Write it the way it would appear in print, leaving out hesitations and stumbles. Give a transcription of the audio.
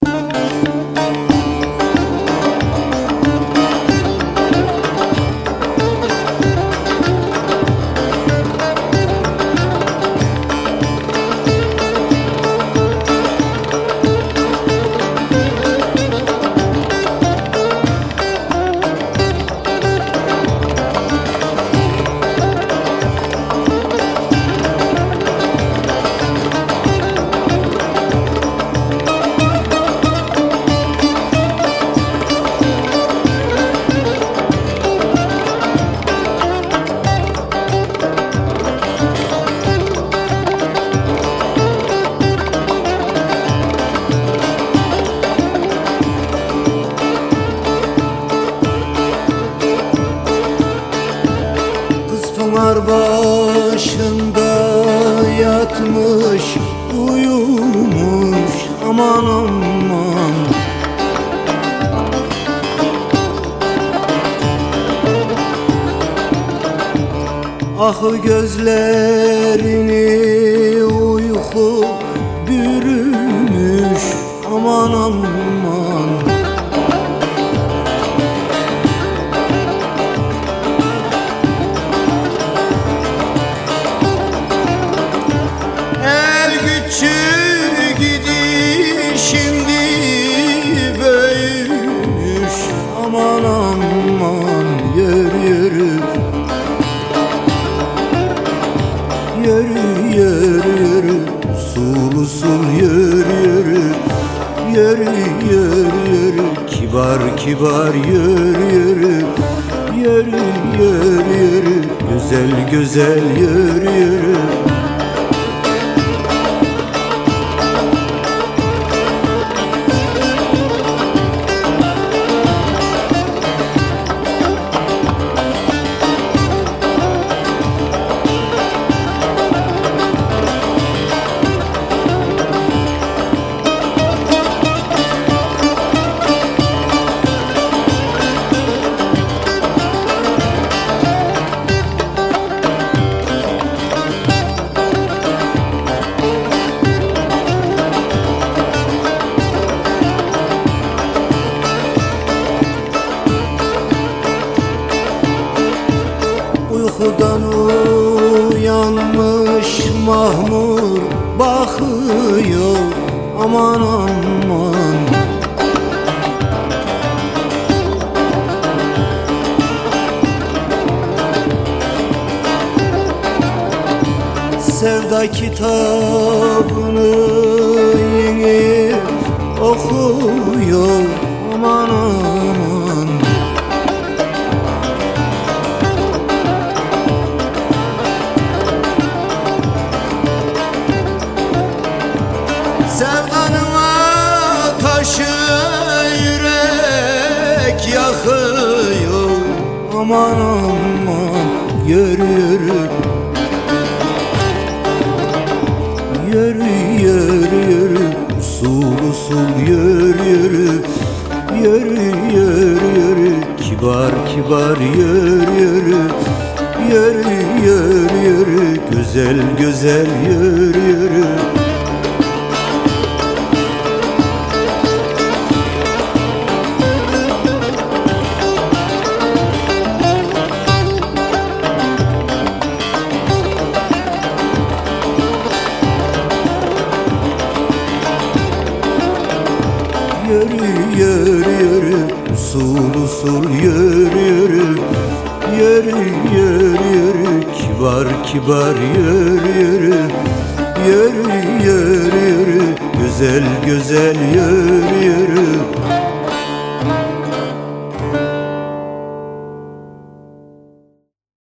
Pınar başında yatmış, uyumuş, aman aman. Ah gözlerini uyku bürümüş, aman aman. El güçlü gidişindi büyümüş, aman aman. Yürü yürü, yürü yürü yürü, usul usul yürü yürü, yürü yürü yürü, kibar kibar yürü yürü, yürü yürü yürü, güzel güzel yürü yürü. Uykudan uyanmış mahmur bakıyor, aman aman. Sevda kitabını yeni okuyor, aman aman. Sevdanın ateşi yürek yakıyor, aman aman. Yürü yürü, yürü yürü yürü, usul usul yürü yürü, yürü yürü yürü, kibar kibar yürü yürü, yürü yürü yürü, güzel güzel yürü yürü. Yürü yürü yürü, usul usul yürü yürü, yürü yürü yürü, kibar kibar yürü yürü, yürü yürü yürü, güzel güzel yürü yürü.